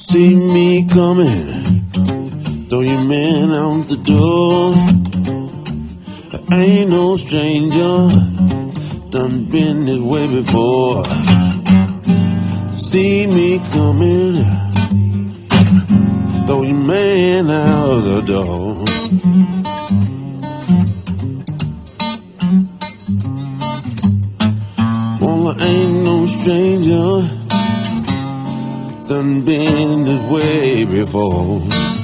See me coming, throw your man out the door. I ain't no stranger, done been this way before. See me coming, throw your man out the door. Well, I ain't no stranger, done been this way before.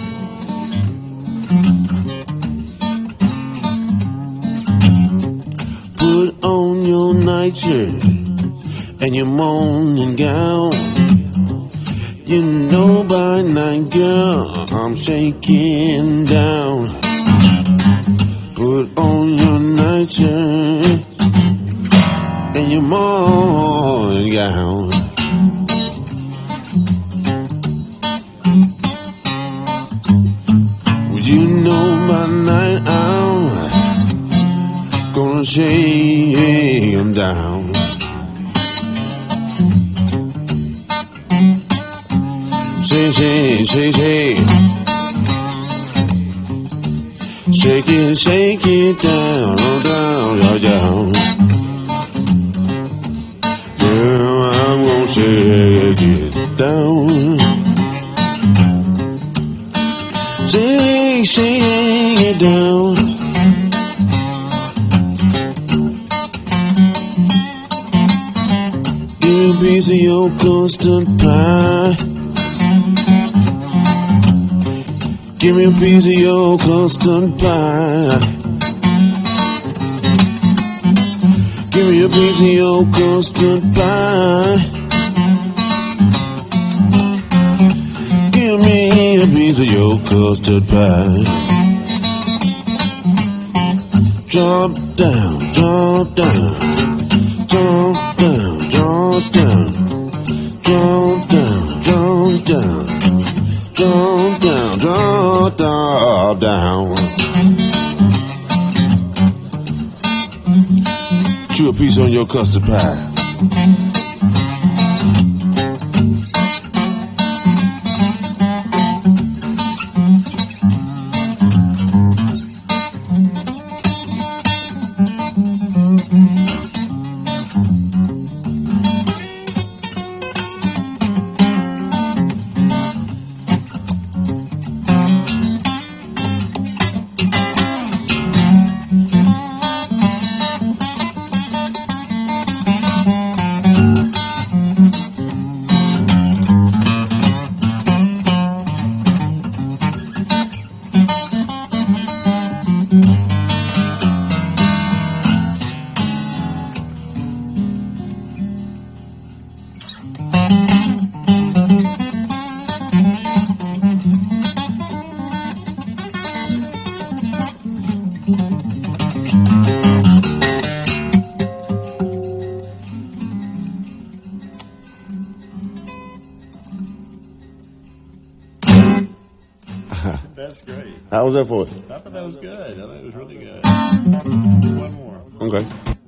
Put on your nightshirt and your morning gown. You know by night, girl, I'm shaking down. Put on your nightshirt and your morning gown. You know by night I'm gonna shake him down. Shake, shake, shake, shake. Shake it down, down, down, down. Girl, I'm gonna shake it down. Shake it down. Give me a piece of your custard pie. Give me a piece of your custard pie. Give me a piece of your custard pie. Give me a piece of your custard pie. Drop down, drop down, drop down, drop down, drop down, drop down, drop down, drop down. Chew a piece on your custard pie. That's great. How was that for you? I thought that was good. I thought it was really good. One more. Okay.